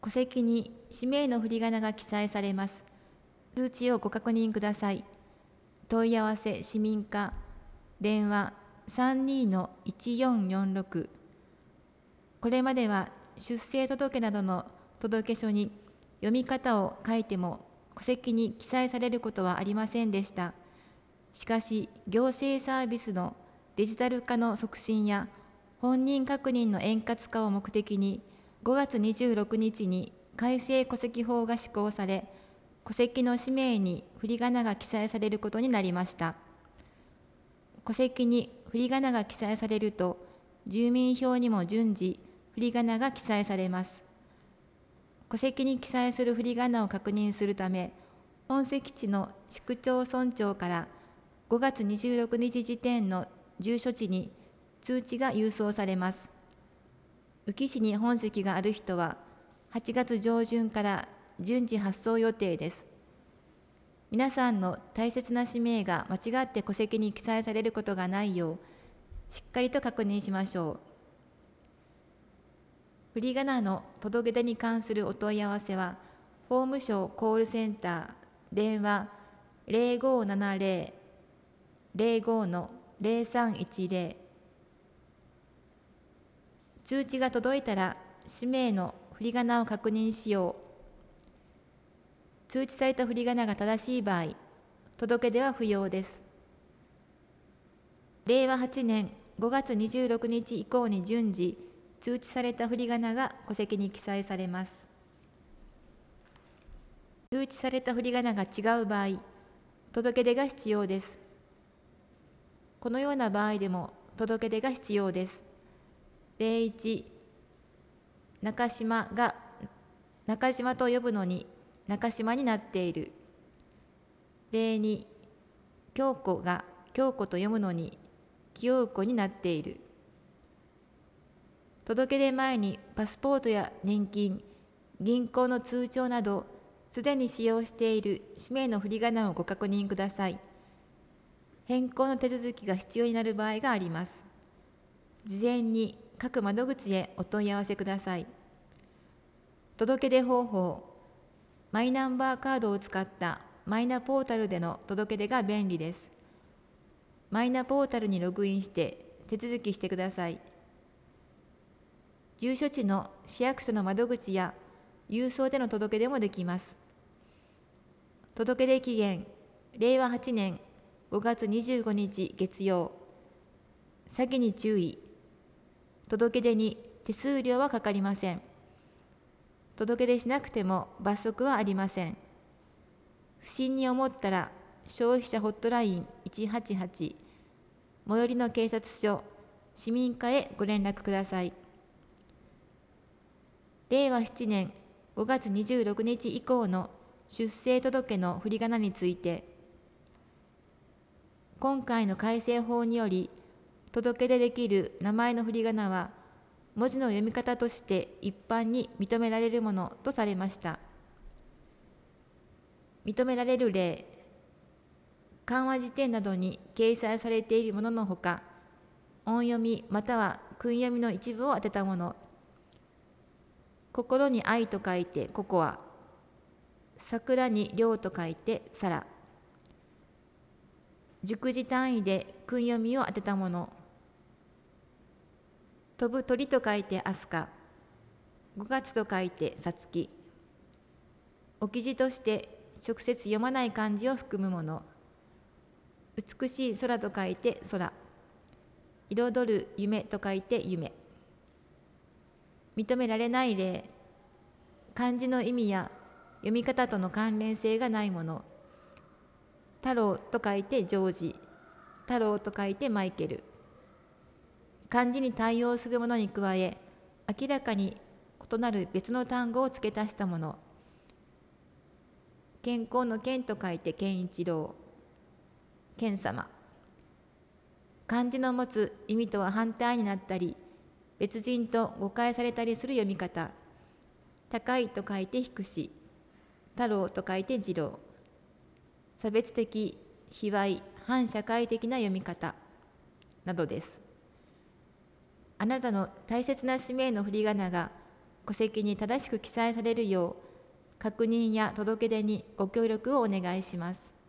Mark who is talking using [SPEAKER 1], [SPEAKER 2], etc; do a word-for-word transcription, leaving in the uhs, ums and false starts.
[SPEAKER 1] 戸籍に氏名の振り仮名が記載されます。通知をご確認ください。問い合わせ市民課電話 さんにー いちよんよんろく。これまでは出生届などの届書に読み方を書いても戸籍に記載されることはありませんでした。しかし、行政サービスのデジタル化の促進や本人確認の円滑化を目的に、ごがつにじゅうろくにちに改正戸籍法が施行され、戸籍の氏名に振り仮名が記載されることになりました。戸籍に振り仮名が記載されると、住民票にも順次、振り仮名が記載されます。戸籍に記載する振り仮名を確認するため、本籍地の市区町村長からごがつにじゅうろくにち時点の住所地に通知が郵送されます。宇城市に本籍がある人は、はちがつ上旬から順次発送予定です。皆さんの大切な氏名が間違って戸籍に記載されることがないよう、しっかりと確認しましょう。振り仮名の届け出に関するお問い合わせは、法務省コールセンター、電話 ゼロごーななゼロ ゼロごー ゼロさんいちゼロ。通知が届いたら、氏名の振り仮名を確認しよう。通知された振り仮名が正しい場合、届け出は不要です。れいわはちねんごがつにじゅうろくにち以降に順次、通知された振り仮名が戸籍に記載されます。通知された振り仮名が違う場合、届け出が必要です。このような場合でも届け出が必要です。ゼロいち、中島が中島と呼ぶのに中島になっている。ゼロに、京子が京子と読むのに清子になっている。届け出前にパスポートや年金、銀行の通帳など、すでに使用している氏名の振り仮名をご確認ください。変更の手続きが必要になる場合があります。事前に各窓口へお問い合わせください。届け出方法、マイナンバーカードを使ったマイナポータルでの届け出が便利です。マイナポータルにログインして手続きしてください。住所地の市役所の窓口や郵送での届け出もできます。届け出期限、れいわはちねんごがつにじゅうごにち月曜。詐欺に注意。届け出に手数料はかかりません。届け出しなくても罰則はありません。不審に思ったら、消費者ホットラインいちはちはち、最寄りの警察署、市民課へご連絡ください。れいわななねんごがつにじゅうろくにち以降の出生届の振り仮名について、今回の改正法により、届け出できる名前の振り仮名は、文字の読み方として一般に認められるものとされました。認められる例、漢和辞典などに掲載されているもののほか、音読みまたは訓読みの一部を当てたもの、心に愛と書いてココア、桜に涼と書いてサラ、熟字単位で訓読みを当てたもの、飛ぶ鳥と書いてアスカ、ごがつと書いてさつき、置き字として直接読まない漢字を含むもの、美しい空と書いて空、彩る夢と書いて夢。認められない例、漢字の意味や読み方との関連性がないもの、太郎と書いてジョージ、太郎と書いてマイケル。漢字に対応するものに加え、明らかに異なる別の単語を付け足したもの、健康の健と書いて健一郎、健様。漢字の持つ意味とは反対になったり、別人と誤解されたりする読み方、高いと書いて低し、太郎と書いて次郎。差別的、卑猥、反社会的な読み方などです。あなたの大切な氏名の振り仮名が戸籍に正しく記載されるよう、確認や届け出にご協力をお願いします。